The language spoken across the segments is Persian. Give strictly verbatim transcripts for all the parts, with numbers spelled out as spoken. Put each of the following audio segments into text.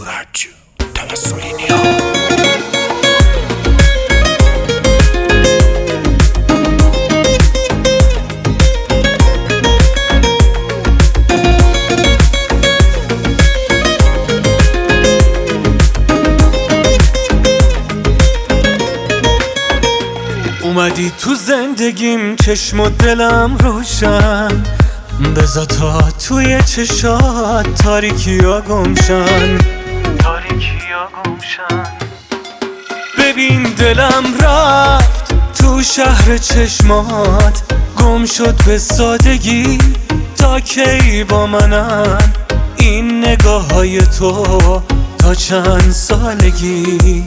rádio della Solinea. اومدی تو زندگیم، چشم و دلم روشن، بذار تا توی چشات تاریکی ها گمشن، تاریکی ها گمشن. ببین دلم رفت تو شهر چشمات، گم شد به سادگی، تا کی با منن این نگاه های تو تا چند سالگی.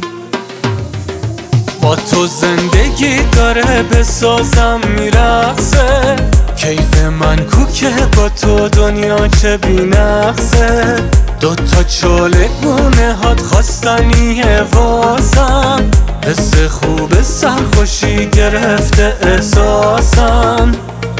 با تو زندگی داره بسازم میرقصه، کیف من کوکه با تو دنیا چه بی نقصه. دوتا چاله گونه هات خواستنیه واسم، حس خوب سرخوشی گرفته احساسم.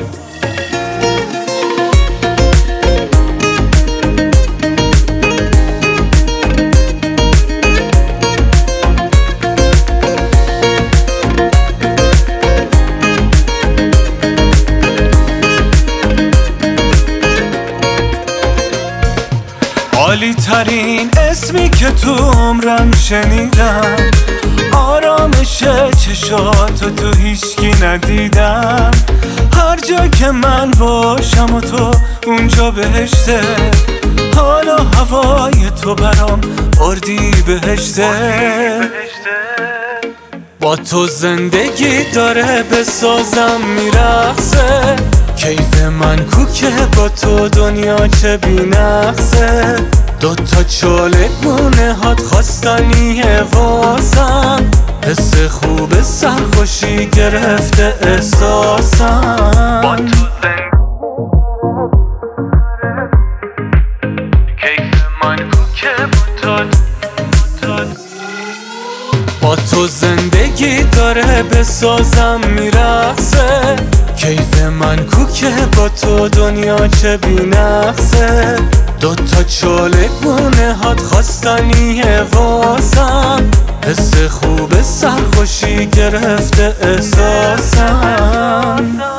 عالی ترین اسمی که تو عمرم شنیدم، آرامش چشاتو تو هیچکی ندیدم. هر جا که من باشم و تو اونجا بهشته، حالا هوای تو برام اردی بهشته. با تو زندگی داره بسازم میرقصه، کیف من کوکه با تو دنیا چه بی نقصه. دوتا چاله گونه هات خواستنیه واسم، حس خوب سرخوشی گرفته احساسم. با تو کیف من کوکه با تو، با تو زندگی داره بسازم میرقصه، کیف من کوکه با تو دنیا چه بی نقصه. دوتا چاله گونه هات خواستنیه واسم، حس خوب سرخوشی گرفته احساسم.